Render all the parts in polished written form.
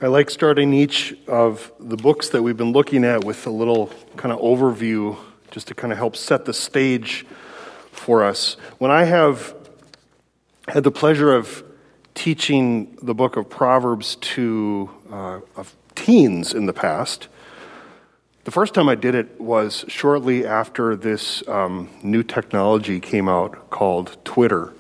I like starting each of the books that we've been looking at with a little kind of overview just to kind of help set the stage for us. When I have had the pleasure of teaching the book of Proverbs to of teens in the past, the first time I did it was shortly after this new technology came out called Twitter.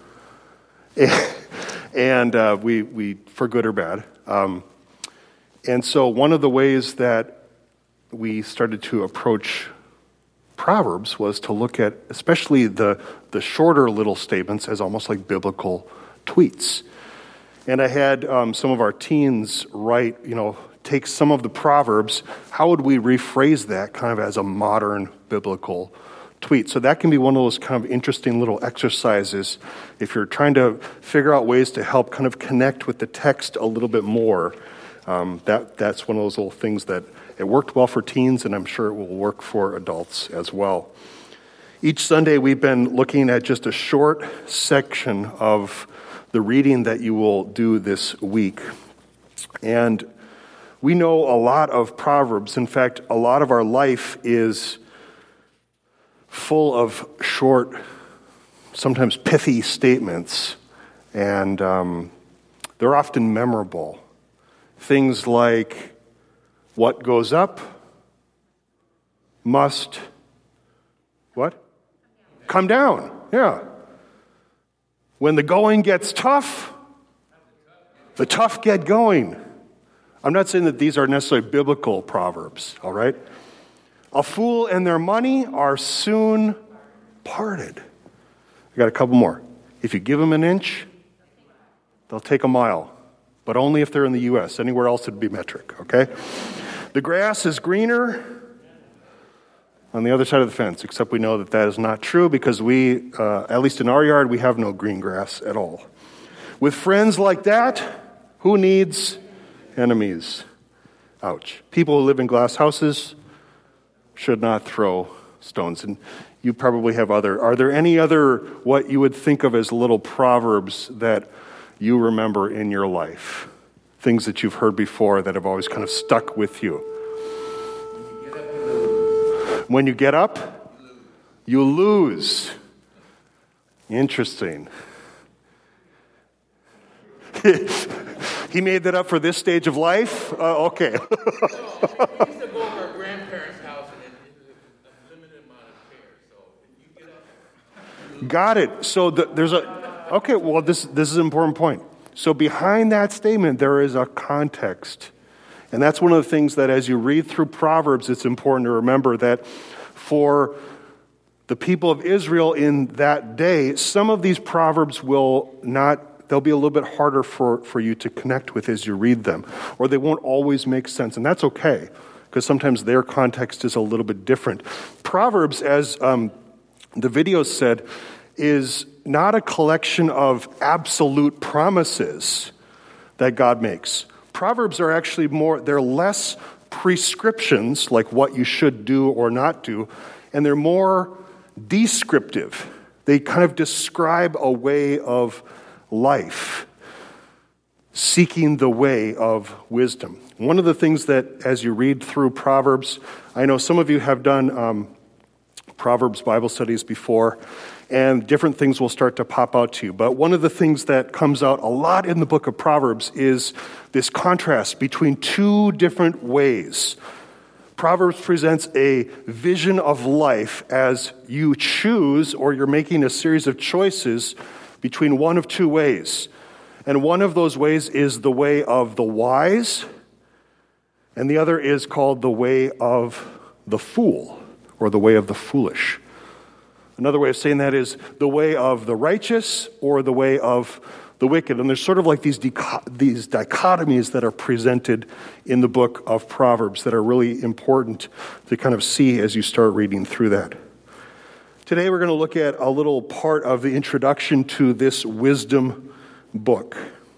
And we for good or bad. And so one of the ways that we started to approach Proverbs was to look at especially the shorter little statements as almost like biblical tweets. And I had some of our teens write, take some of the Proverbs, how would we rephrase that kind of as a modern biblical tweet? So that can be one of those kind of interesting little exercises if you're trying to figure out ways to help kind of connect with the text a little bit more. That's one of those little things that it worked well for teens, and I'm sure it will work for adults as well. Each Sunday we've been looking at just a short section of the reading that you will do this week. And we know a lot of Proverbs. In fact, a lot of our life is full of short, sometimes pithy statements, and they're often memorable. Things like, what goes up must, what? Come down, yeah. When the going gets tough, the tough get going. I'm not saying that these are necessarily biblical proverbs, all right? A fool and their money are soon parted. I got a couple more. If you give them an inch, they'll take a mile. But only if they're in the U.S. Anywhere else it'd be metric, okay? The grass is greener on the other side of the fence, except we know that that is not true because we, at least in our yard, we have no green grass at all. With friends like that, who needs enemies? Ouch. People who live in glass houses should not throw stones. And you probably have are there any other what you would think of as little proverbs that you remember in your life? Things that you've heard before that have always kind of stuck with you. When you get up, you lose. Interesting. He made that up for this stage of life? Okay. We used to go to our grandparents' house and it was a limited amount of chairs. So if you get up. Got it. So there's okay, well, this is an important point. So behind that statement, there is a context. And that's one of the things that as you read through Proverbs, it's important to remember that for the people of Israel in that day, some of these Proverbs they'll be a little bit harder for you to connect with as you read them. Or they won't always make sense. And that's okay, because sometimes their context is a little bit different. Proverbs, as the video said, is not a collection of absolute promises that God makes. Proverbs are actually they're less prescriptions, like what you should do or not do, and they're more descriptive. They kind of describe a way of life, seeking the way of wisdom. One of the things that, as you read through Proverbs, I know some of you have done Proverbs Bible studies before, and different things will start to pop out to you. But one of the things that comes out a lot in the book of Proverbs is this contrast between two different ways. Proverbs presents a vision of life as you choose, or you're making a series of choices between one of two ways. And one of those ways is the way of the wise, and the other is called the way of the fool, or the way of the foolish. Another way of saying that is the way of the righteous or the way of the wicked. And there's sort of like these dichotomies that are presented in the book of Proverbs that are really important to kind of see as you start reading through that. Today we're going to look at a little part of the introduction to this wisdom book.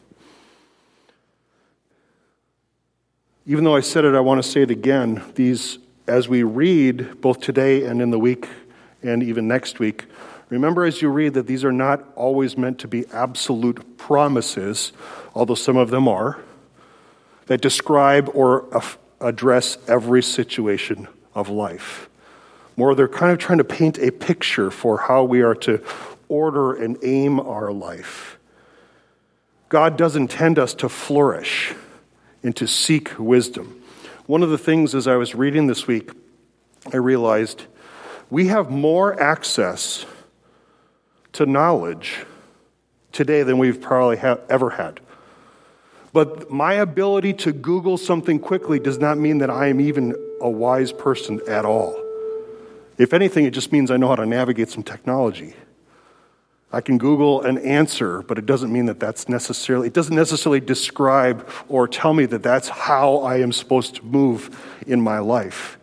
Even though I said it, I want to say it again. These, as we read both today and in the week and even next week, remember as you read that these are not always meant to be absolute promises, although some of them are. that describe or address every situation of life. More, they're kind of trying to paint a picture for how we are to order and aim our life. God does intend us to flourish and to seek wisdom. One of the things as I was reading this week, I realized we have more access to knowledge today than we've probably ever had. But my ability to Google something quickly does not mean that I am even a wise person at all. If anything, it just means I know how to navigate some technology. I can Google an answer, but it doesn't mean that it doesn't necessarily describe or tell me that that's how I am supposed to move in my life.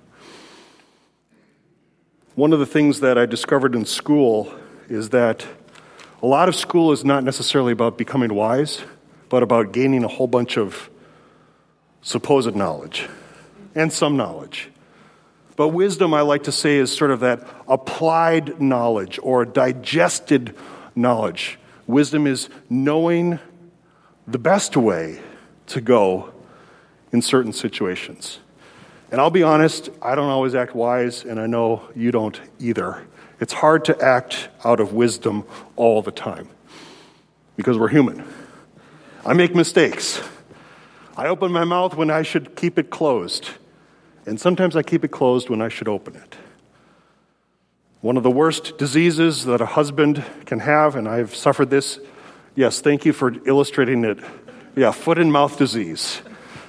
One of the things that I discovered in school is that a lot of school is not necessarily about becoming wise, but about gaining a whole bunch of supposed knowledge and some knowledge. But wisdom, I like to say, is sort of that applied knowledge or digested knowledge. Wisdom is knowing the best way to go in certain situations. And I'll be honest, I don't always act wise, and I know you don't either. It's hard to act out of wisdom all the time because we're human. I make mistakes. I open my mouth when I should keep it closed. And sometimes I keep it closed when I should open it. One of the worst diseases that a husband can have, and I've suffered this, yes, thank you for illustrating it. Yeah, foot and mouth disease.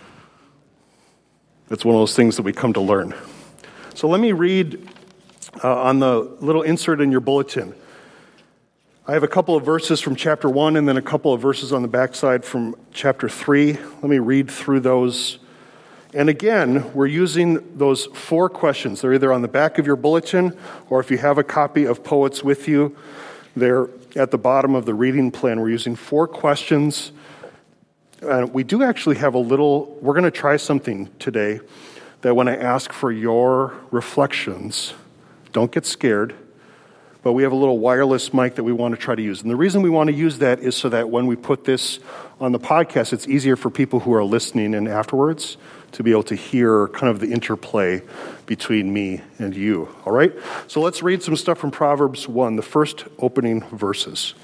That's one of those things that we come to learn. So let me read on the little insert in your bulletin. I have a couple of verses from chapter 1 and then a couple of verses on the backside from chapter 3. Let me read through those. And again, we're using those 4 questions. They're either on the back of your bulletin, or if you have a copy of Poets with you, they're at the bottom of the reading plan. We're using 4 questions. And we do actually have we're going to try something today that when I ask for your reflections, don't get scared, but we have a little wireless mic that we want to try to use. And the reason we want to use that is so that when we put this on the podcast, it's easier for people who are listening in afterwards to be able to hear kind of the interplay between me and you, all right? So let's read some stuff from Proverbs 1, the first opening verses.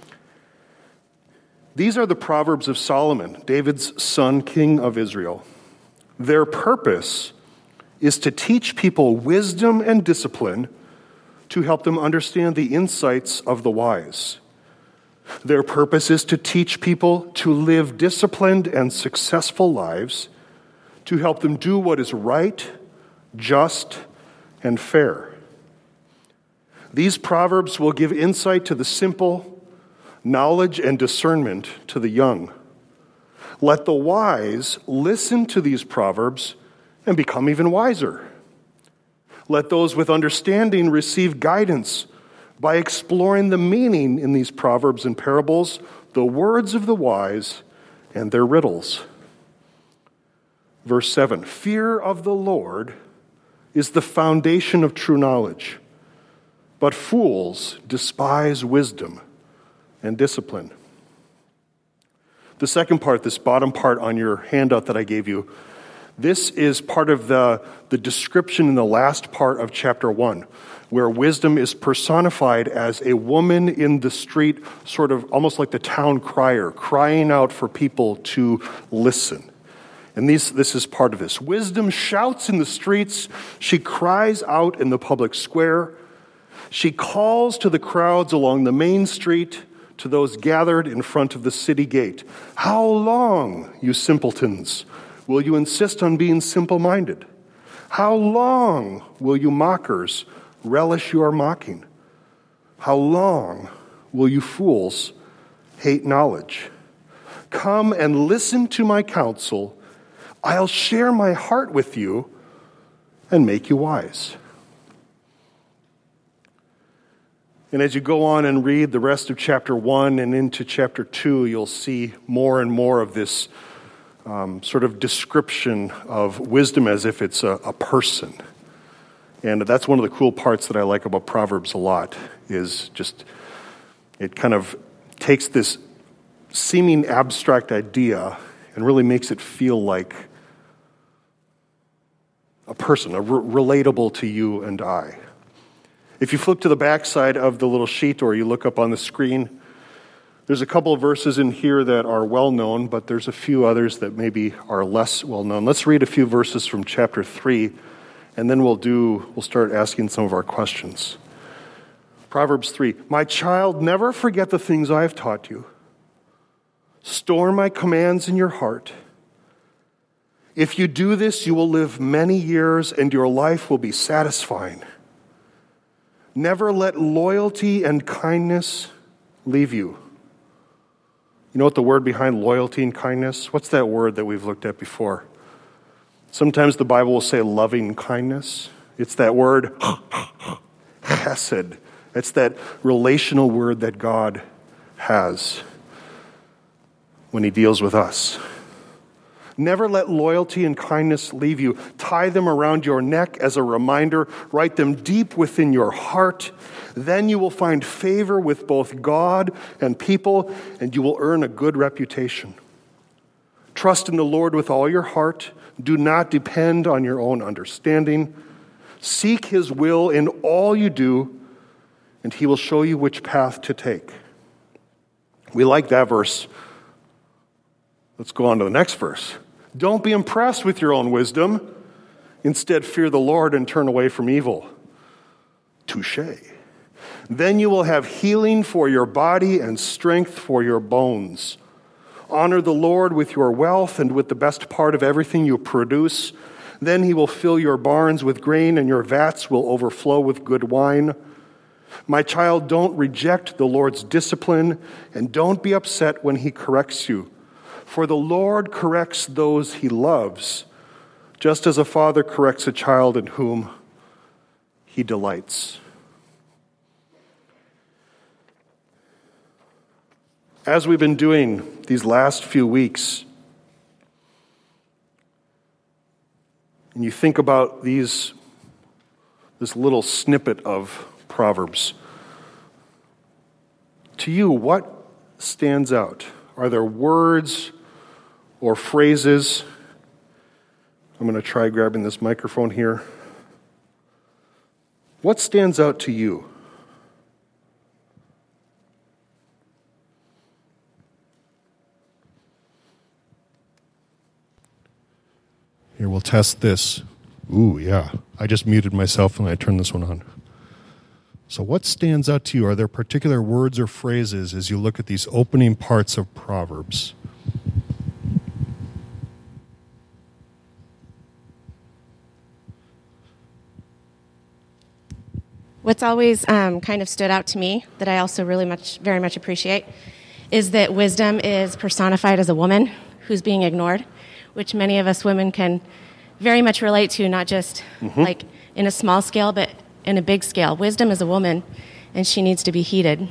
These are the Proverbs of Solomon, David's son, king of Israel. Their purpose is to teach people wisdom and discipline to help them understand the insights of the wise. Their purpose is to teach people to live disciplined and successful lives, to help them do what is right, just, and fair. These proverbs will give insight to the simple, knowledge and discernment to the young. Let the wise listen to these proverbs and become even wiser. Let those with understanding receive guidance by exploring the meaning in these proverbs and parables, the words of the wise, and their riddles. Verse 7, fear of the Lord is the foundation of true knowledge, but fools despise wisdom and discipline. The second part, this bottom part on your handout that I gave you, this is part of the description in the last part of chapter 1, where wisdom is personified as a woman in the street, sort of almost like the town crier, crying out for people to listen. And this is part of this. Wisdom shouts in the streets. She cries out in the public square. She calls to the crowds along the main street, to those gathered in front of the city gate. How long, you simpletons, will you insist on being simple-minded? How long will you mockers relish your mocking? How long will you fools hate knowledge? Come and listen to my counsel. I'll share my heart with you and make you wise. And as you go on and read the rest of chapter 1 and into chapter 2, you'll see more and more of this sort of description of wisdom as if it's a person. And that's one of the cool parts that I like about Proverbs a lot, is just it kind of takes this seeming abstract idea and really makes it feel like a person, relatable to you and I. If you flip to the backside of the little sheet or you look up on the screen, there's a couple of verses in here that are well known, but there's a few others that maybe are less well known. Let's read a few verses from chapter 3, and then we'll start asking some of our questions. Proverbs 3, "My child, never forget the things I have taught you. Store my commands in your heart. If you do this, you will live many years and your life will be satisfying. Never let loyalty and kindness leave you." You know what the word behind loyalty and kindness? What's that word that we've looked at before? Sometimes the Bible will say loving kindness. It's that word, chesed. It's that relational word that God has when he deals with us. Never let loyalty and kindness leave you. Tie them around your neck as a reminder. Write them deep within your heart. Then you will find favor with both God and people, and you will earn a good reputation. Trust in the Lord with all your heart. Do not depend on your own understanding. Seek his will in all you do, and he will show you which path to take. We like that verse. Let's go on to the next verse. Don't be impressed with your own wisdom. Instead, fear the Lord and turn away from evil. Touché. Then you will have healing for your body and strength for your bones. Honor the Lord with your wealth and with the best part of everything you produce. Then he will fill your barns with grain and your vats will overflow with good wine. My child, don't reject the Lord's discipline and don't be upset when he corrects you. For the Lord corrects those he loves, just as a father corrects a child in whom he delights. As we've been doing these last few weeks, and you think about this little snippet of Proverbs, to you, what stands out? Are there words or phrases? I'm going to try grabbing this microphone here. What stands out to you? Here, we'll test this. Ooh, yeah. I just muted myself and I turned this one on. So what stands out to you? Are there particular words or phrases as you look at these opening parts of Proverbs? What's always kind of stood out to me that I also very much appreciate is that wisdom is personified as a woman who's being ignored, which many of us women can very much relate to, not just like in a small scale, but in a big scale. Wisdom is a woman, and she needs to be heeded.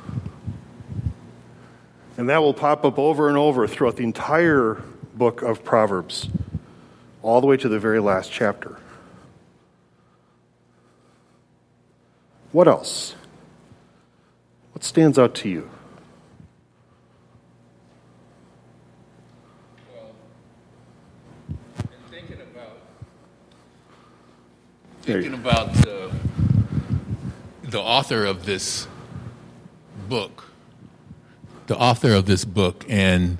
And that will pop up over and over throughout the entire book of Proverbs, all the way to the very last chapter. What else? What stands out to you? Well, in thinking about the author of this book, and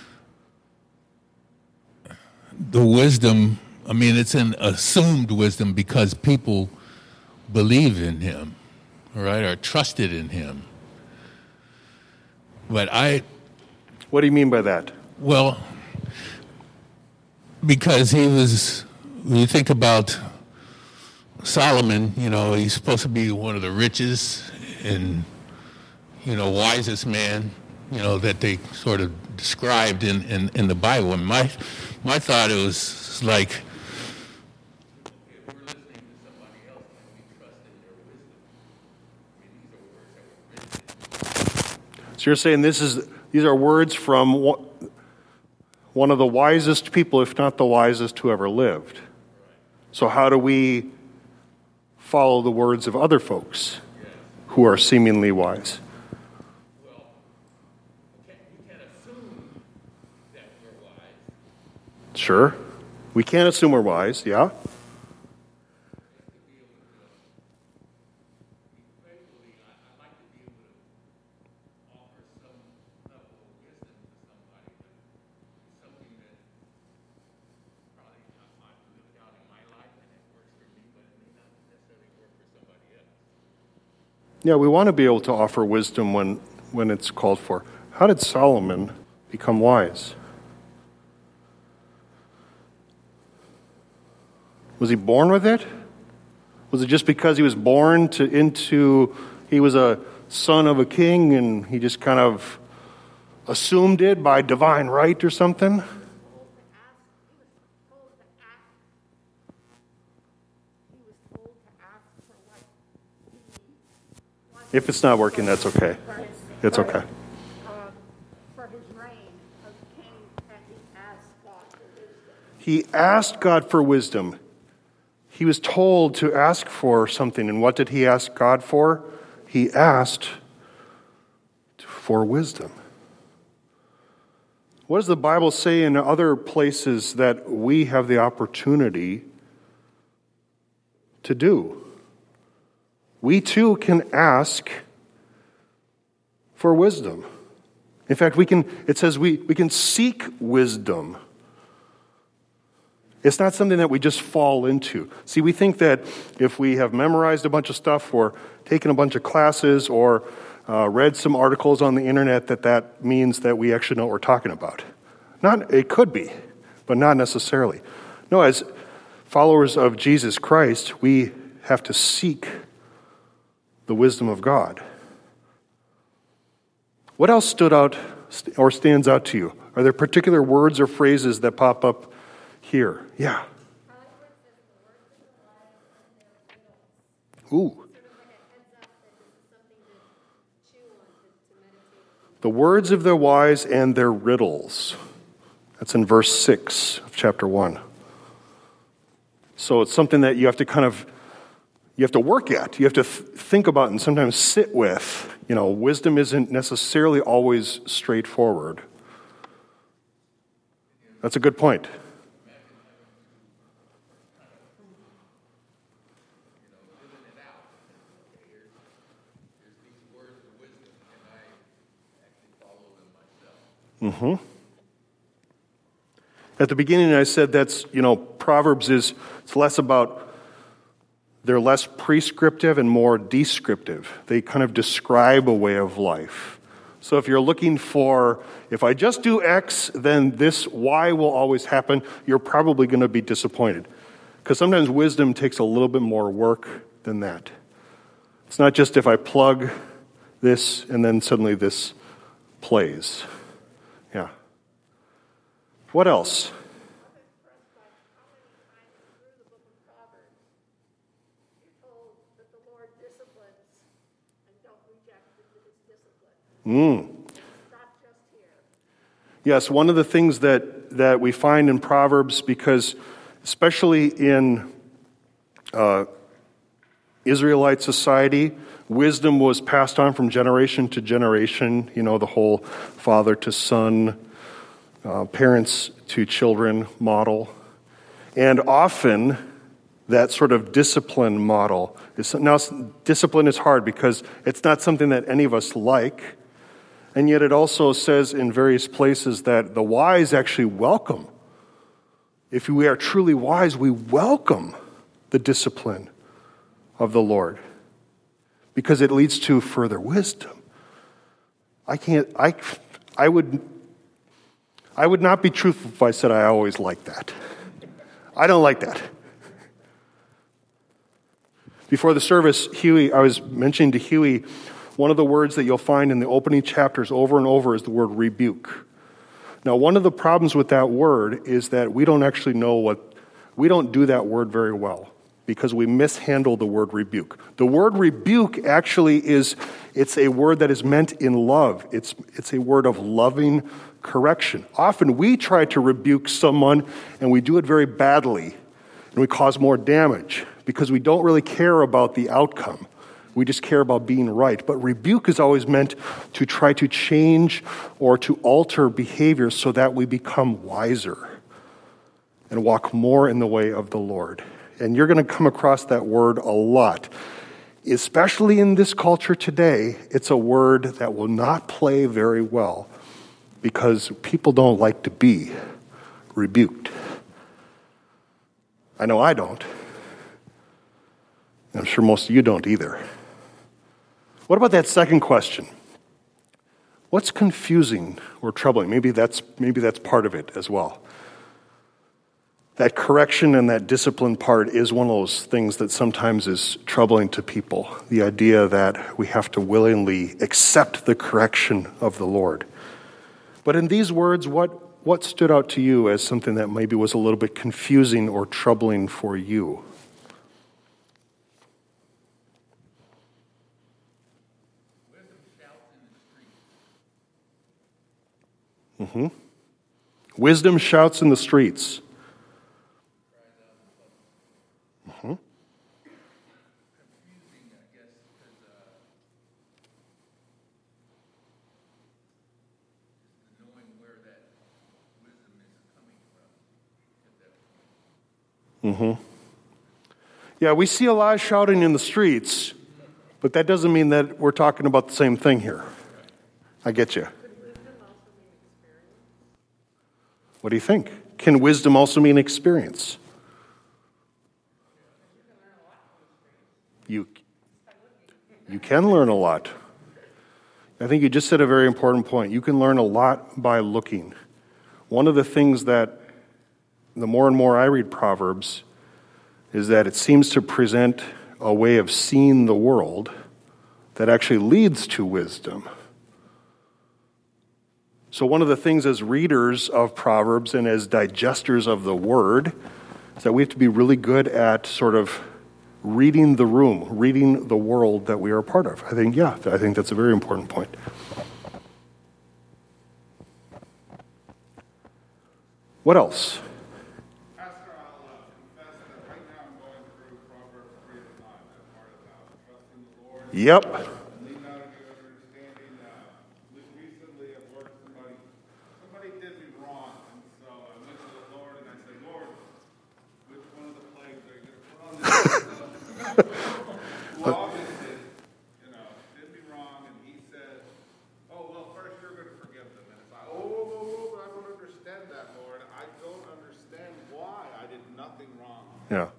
the wisdom, I mean, it's an assumed wisdom because people believe in him, right, or trusted in him. But What do you mean by that? well, because when you think about Solomon, he's supposed to be one of the richest and, wisest man, that they sort of described in the Bible. And my thought, it was like, if we're listening to somebody else, can we trust in their wisdom? I mean, these are words that were written. So you're saying these are words from one of the wisest people, if not the wisest who ever lived. So how do we follow the words of other folks who are seemingly wise? Well, we can't assume that we're wise. Sure. We can't assume we're wise, yeah? Yeah, we want to be able to offer wisdom when it's called for. How did Solomon become wise? Was he born with it? Was it just because he was born he was a son of a king and he just kind of assumed it by divine right or something? If it's not working, that's okay. It's okay. For his reign of king, and he asked God for wisdom. He asked God for wisdom. He was told to ask for something, and what did he ask God for? He asked for wisdom. What does the Bible say in other places that we have the opportunity to do? We too can ask for wisdom. In fact, it says we can seek wisdom. It's not something that we just fall into. See, we think that if we have memorized a bunch of stuff or taken a bunch of classes or read some articles on the internet that means that we actually know what we're talking about. It could be, but not necessarily. No, as followers of Jesus Christ, we have to seek the wisdom of God. What else stood out or stands out to you? Are there particular words or phrases that pop up here? Yeah. Ooh. The words of the wise and their riddles. That's in verse 6 of chapter 1. So it's something that you have to work at. You have to think about and sometimes sit with. Wisdom isn't necessarily always straightforward. That's a good point. Mm-hmm. At the beginning, I said that's, Proverbs it's less about, they're less prescriptive and more descriptive. They kind of describe a way of life. So if you're looking for, if I just do X, then this Y will always happen, you're probably going to be disappointed. Because sometimes wisdom takes a little bit more work than that. It's not just if I plug this and then suddenly this plays. Yeah. What else? Yes, one of the things that we find in Proverbs, because especially in Israelite society, wisdom was passed on from generation to generation, the whole father to son, parents to children model. And often that sort of discipline model now discipline is hard because it's not something that any of us like. And yet it also says in various places that the wise actually welcome. If we are truly wise, we welcome the discipline of the Lord because it leads to further wisdom. I would not be truthful if I said I always like that. I don't like that. Before the service, I was mentioning to Huey, one of the words that you'll find in the opening chapters over and over is the word rebuke. Now, one of the problems with that word is that we don't do that word very well because we mishandle the word rebuke. The word rebuke actually it's a word that is meant in love. It's a word of loving correction. Often we try to rebuke someone and we do it very badly and we cause more damage because we don't really care about the outcome. We just care about being right. But rebuke is always meant to try to change or to alter behavior so that we become wiser. and walk more in the way of the Lord. And you're going to come across that word a lot. Especially in this culture today, it's a word that will not play very well because people don't like to be rebuked. I know I don't. I'm sure most of you don't either. What about that second question? What's confusing or troubling? Maybe that's part of it as well. That correction and that discipline part is one of those things that sometimes is troubling to people. The idea that we have to willingly accept the correction of the Lord. But in these words, what stood out to you as something that maybe was a little bit confusing or troubling for you? Wisdom shouts in the streets. Yeah, we see a lot of shouting in the streets, but that doesn't mean that we're talking about the same thing here. I get you. What do you think? Can wisdom also mean experience? You can learn a lot. I think you just said a very important point. You can learn a lot by looking. One of the things that the more and more I read Proverbs is that it seems to present a way of seeing the world that actually leads to wisdom. So one of the things as readers of Proverbs and as digesters of the Word is that we have to be really good at sort of reading the room, reading the world that we are a part of. I think that's a very important point. What else? Yep. Somebody did me wrong, and so I went to the Lord and I said, Lord, which one of the plagues are you going to put on this? Well, obviously, did me wrong, and he said, oh, well, first you're going to forgive them. And it's like, I don't understand that, Lord. I don't understand why I did nothing wrong. Yeah.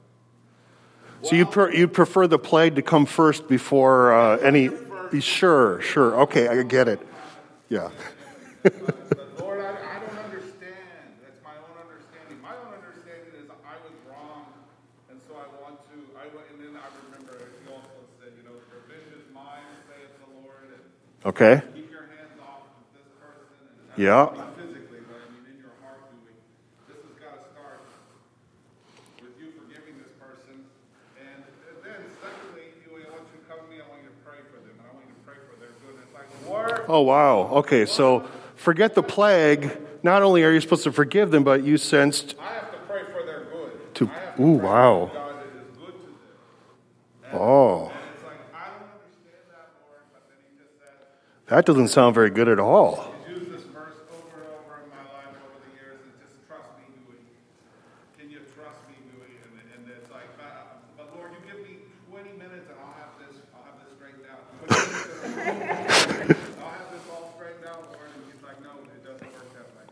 So you'd prefer the plague to come first before any... Sure. Okay, I get it. Yeah. But Lord, I don't understand. That's my own understanding. My own understanding is I was wrong, and so I want to... and then I remember he also said, revenge is mine, saith the Lord, and Okay. keep your hands off of this person. And Yeah. not physically, but in your heart doing. This has got to start with you forgiving this person. And then, secondly, I want you to come to me, I want you to pray for them, and I want you to pray for their good. And it's like, Lord... Oh, wow. Okay, so forget the plague. Not only are you supposed to forgive them, but you sensed... I have to pray for their good. Wow. God that is good to them. Oh. And it's like, I don't understand that, Lord, but then he just said... That doesn't sound very good at all. He's used this verse over and over in my life over the years, and just trust me, Dewey. Can you trust me, Dewey? And it's like, but Lord, you give me 20 minutes and I'll have this straightened out. 20 minutes I'll have this all straightened out, Lord. And he's like, no, it doesn't work that way.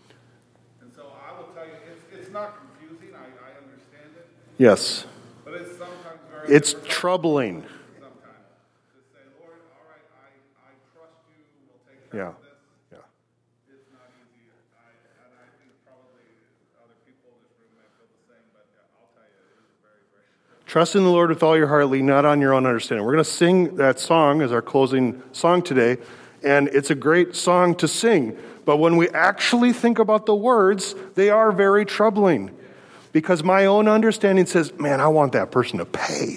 And so I will tell you, it's not confusing. I understand it. Yes. But it's sometimes very... It's troubling. Sometimes. To say, Lord, all right, I trust you. We'll take care Yeah. of this. Yeah. It's not easy. And I think probably other people in this room may feel the same, but I'll tell you, it is very, very... Trust in the Lord with all your heart, lean not on your own understanding. We're going to sing that song as our closing song today, and it's a great song to sing. But when we actually think about the words, they are very troubling. Because my own understanding says, man, I want that person to pay.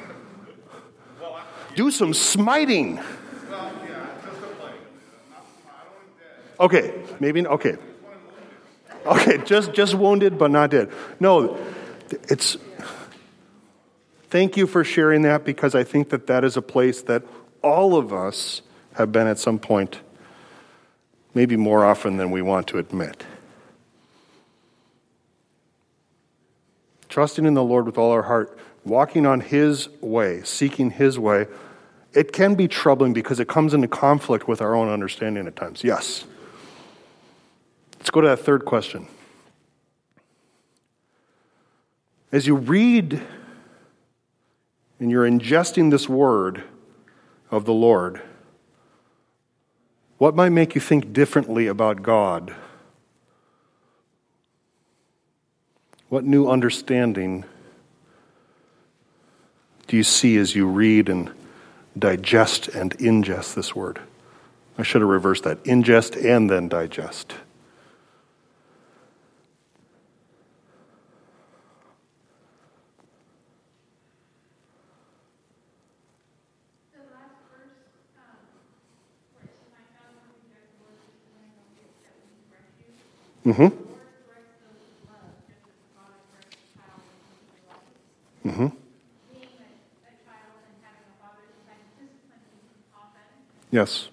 Do some smiting. Well, yeah, just a plague. I don't want dead. Okay, maybe, okay. Okay, just wounded, but not dead. No, it's... Thank you for sharing that, because I think that is a place that all of us have been at some point, maybe more often than we want to admit. trusting in the Lord with all our heart, walking on His way, seeking His way, it can be troubling because it comes into conflict with our own understanding at times. Yes. Let's go to that third question. As you read and you're ingesting this word of the Lord, what might make you think differently about God? What new understanding do you see as you read and digest and ingest this word? I should have reversed that. Ingest and then digest. Mm-hmm. Mm-hmm. Yes.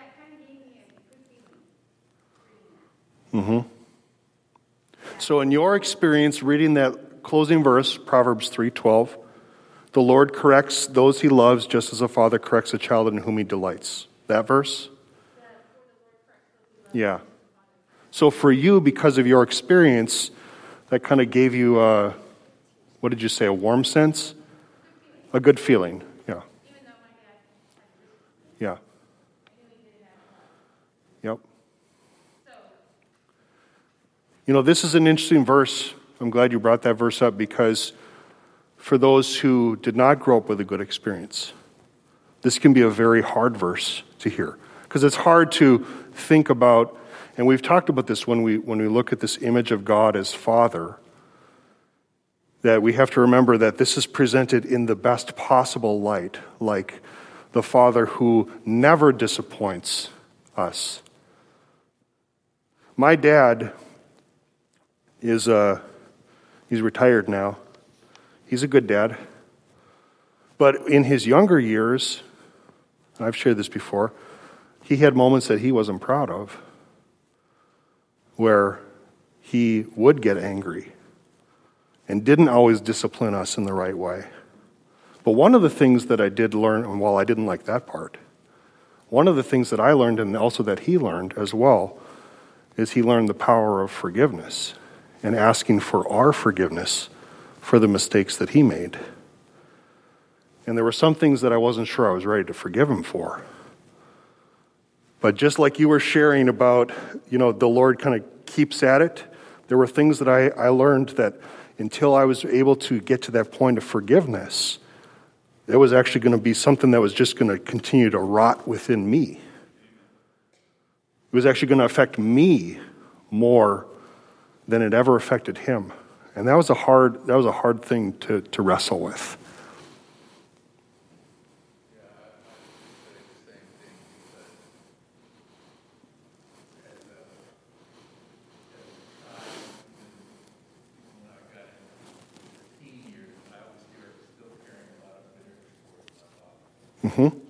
Mm-hmm. So in your experience reading that closing verse, Proverbs 3:12, the Lord corrects those He loves just as a father corrects a child in whom He delights. That verse? Yeah. So for you, because of your experience, that kind of gave you what did you say, a warm sense? A good feeling, yeah. Yeah. Yep. You know, this is an interesting verse. I'm glad you brought that verse up because for those who did not grow up with a good experience, this can be a very hard verse to hear because it's hard to think about, and we've talked about this when we look at this image of God as Father, that we have to remember that this is presented in the best possible light, like the Father who never disappoints us. My dad is he's retired now. He's a good dad. But in his younger years, and I've shared this before, he had moments that he wasn't proud of, where he would get angry and didn't always discipline us in the right way. But one of the things that I did learn, and while I didn't like that part, one of the things that I learned and also that he learned as well is he learned the power of forgiveness and asking for our forgiveness for the mistakes that he made. And there were some things that I wasn't sure I was ready to forgive him for. But just like you were sharing about, you know, the Lord kind of keeps at it, there were things that I learned that until I was able to get to that point of forgiveness, it was actually going to be something that was just going to continue to rot within me. It was actually going to affect me more than it ever affected him. And that was a hard thing to wrestle with. Mm-hmm. Thing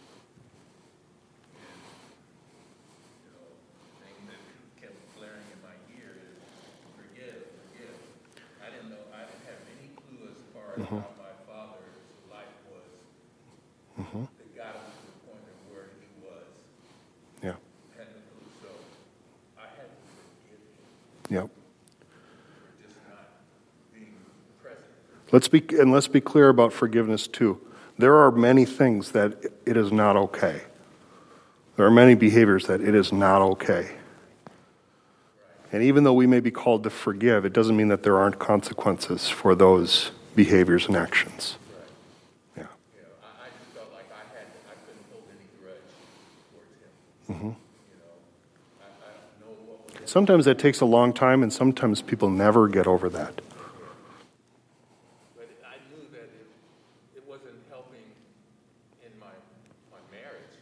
that kept blaring in my ear is forgive. I didn't have any clue as far as how my father's life was that got him to the point of where he was. Yeah. Had no clue, so I had to forgive him Yep. for just not being present. Let's be clear about forgiveness too. There are many things that it is not okay. There are many behaviors that it is not okay. And even though we may be called to forgive, it doesn't mean that there aren't consequences for those behaviors and actions. Yeah. I just felt like I couldn't hold any grudge towards him. Mm-hmm. I don't know what was. Sometimes that takes a long time, and sometimes people never get over that. But I knew that it wasn't helping in my marriage,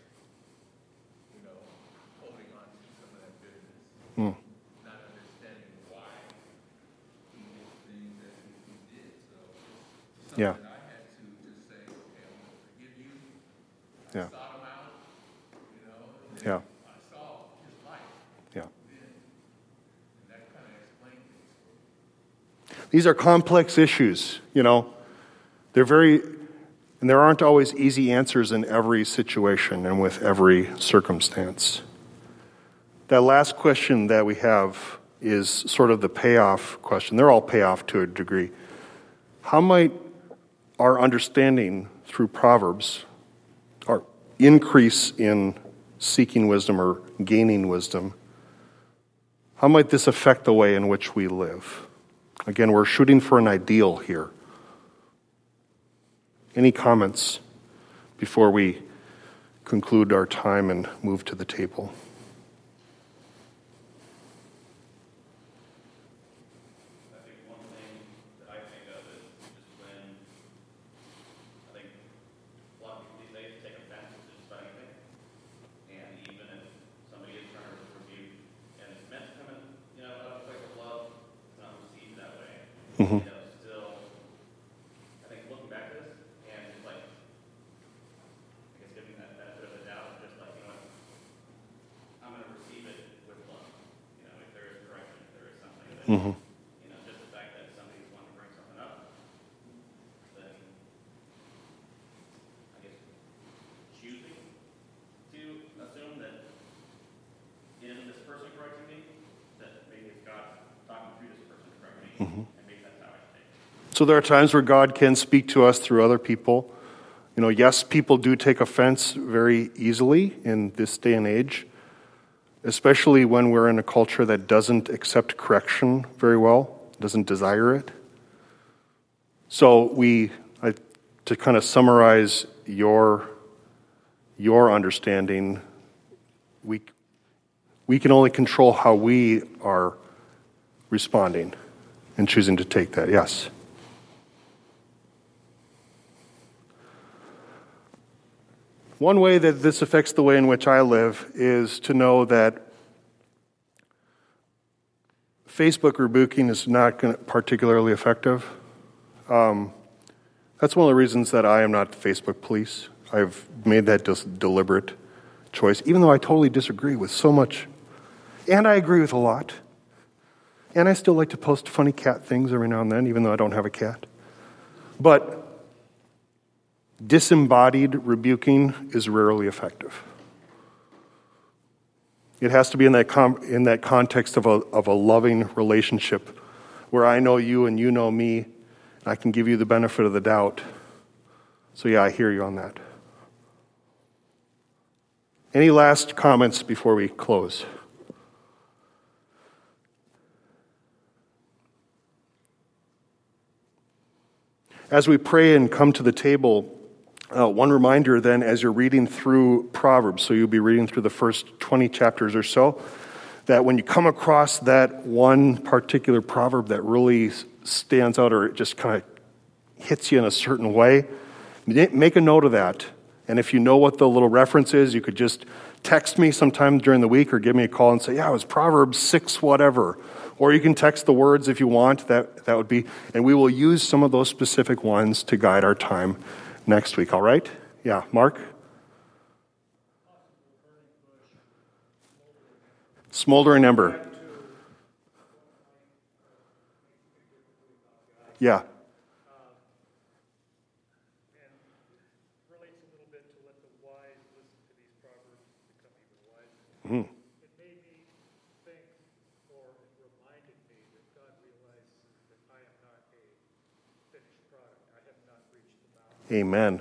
holding on to some of that bitterness, not understanding why he did things that he did. So Yeah. I had to just say, okay, I'm going to forgive you. Yeah. Sought him out, and then Yeah. I saw his life Yeah. then, and that kind of explained things for me. These are complex issues, They're and there aren't always easy answers in every situation and with every circumstance. That last question that we have is sort of the payoff question. They're all payoff to a degree. How might our understanding through Proverbs, our increase in seeking wisdom or gaining wisdom, how might this affect the way in which we live? Again, we're shooting for an ideal here. Any comments before we conclude our time and move to the table? I think one thing that I think of is when I think a lot of people these days take offense to just about anything. And even if somebody is trying to rebuke and it's meant to come in, out of a place of love, it's not received that way. Mm-hmm. Still, I think looking back at this, and it's like, I guess giving that benefit of the doubt, just like, I'm going to receive it with love. If there is correction, if there is something that, Mm-hmm. just the fact that somebody's wanting to bring something up, then I guess choosing to assume that in this person correcting me, that maybe it's God talking through this person to correct me, and maybe that's how I should take it. So there are times where God can speak to us through other people. Yes, people do take offense very easily in this day and age, especially when we're in a culture that doesn't accept correction very well, doesn't desire it. So to kind of summarize your understanding, we can only control how we are responding and choosing to take that. Yes. One way that this affects the way in which I live is to know that Facebook rebuking is not particularly effective. That's one of the reasons that I am not the Facebook police. I've made that deliberate choice, even though I totally disagree with so much. And I agree with a lot. And I still like to post funny cat things every now and then, even though I don't have a cat. But disembodied rebuking is rarely effective. It has to be in that context of a loving relationship where I know you and you know me, and I can give you the benefit of the doubt. So yeah, I hear you on that. Any last comments before we close? As we pray and come to the table, one reminder then, as you're reading through Proverbs, so you'll be reading through the first 20 chapters or so, that when you come across that one particular proverb that really stands out or it just kind of hits you in a certain way, make a note of that. And if you know what the little reference is, you could just text me sometime during the week or give me a call and say, yeah, it was Proverbs 6 whatever. Or you can text the words if you want. That would be, and we will use some of those specific ones to guide our time next week, all right? Yeah, Mark? Smoldering ember. Yeah. And relates a little bit to let the wise listen to these proverbs and become even wiser. Mm-hmm. It made me think, or reminded me that God realizes that I am not a finished product. I have not reached the mountain. Amen.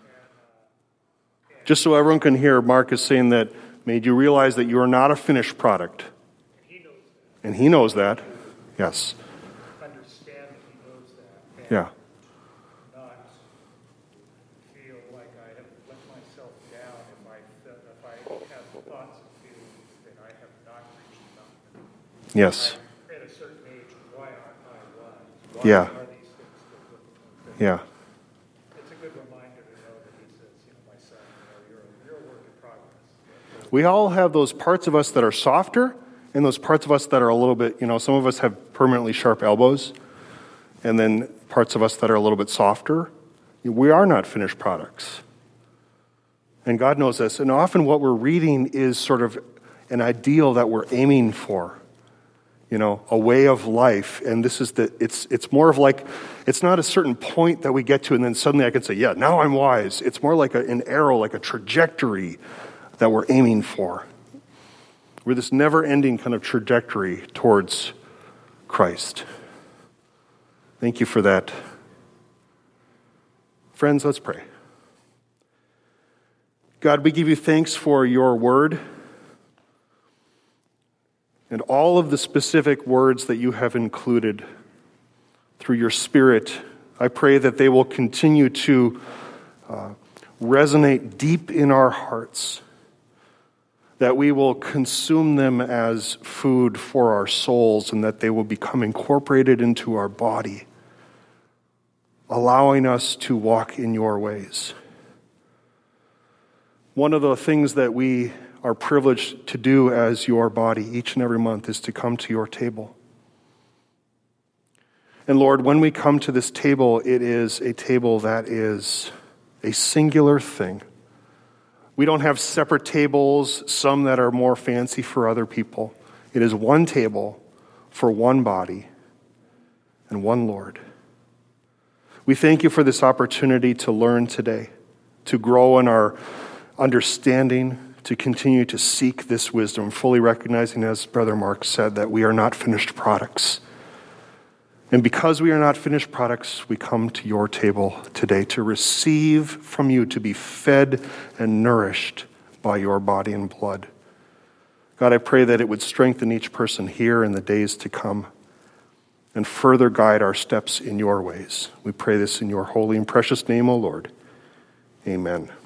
Just so everyone can hear, Mark is saying that made you realize that you are not a finished product. And he knows that. Yes. Understand that he knows that. And Yeah. not feel like I have let myself down if I have thoughts and feelings that I have not reached the mountain. Yes. I'm at a certain age, why aren't I wise? Why Yeah. are these things still difficult? Yeah. It's a good reminder to know that he says, my son, you're a work in progress. We all have those parts of us that are softer and those parts of us that are a little bit, some of us have permanently sharp elbows and then parts of us that are a little bit softer. We are not finished products. And God knows this. And often what we're reading is sort of an ideal that we're aiming for. a way of life. And this is it's more of like, it's not a certain point that we get to and then suddenly I can say, yeah, now I'm wise. It's more like an arrow, like a trajectory that we're aiming for. We're this never-ending kind of trajectory towards Christ. Thank you for that. Friends, let's pray. God, we give you thanks for your word and all of the specific words that you have included through your Spirit. I pray that they will continue to resonate deep in our hearts, that we will consume them as food for our souls, and that they will become incorporated into our body, allowing us to walk in your ways. One of the things that we are privileged to do as your body each and every month is to come to your table. And Lord, when we come to this table, it is a table that is a singular thing. We don't have separate tables, some that are more fancy for other people. It is one table for one body and one Lord. We thank you for this opportunity to learn today, to grow in our understanding, to continue to seek this wisdom, fully recognizing, as Brother Mark said, that we are not finished products. And because we are not finished products, we come to your table today to receive from you, to be fed and nourished by your body and blood. God, I pray that it would strengthen each person here in the days to come and further guide our steps in your ways. We pray this in your holy and precious name, O Lord. Amen.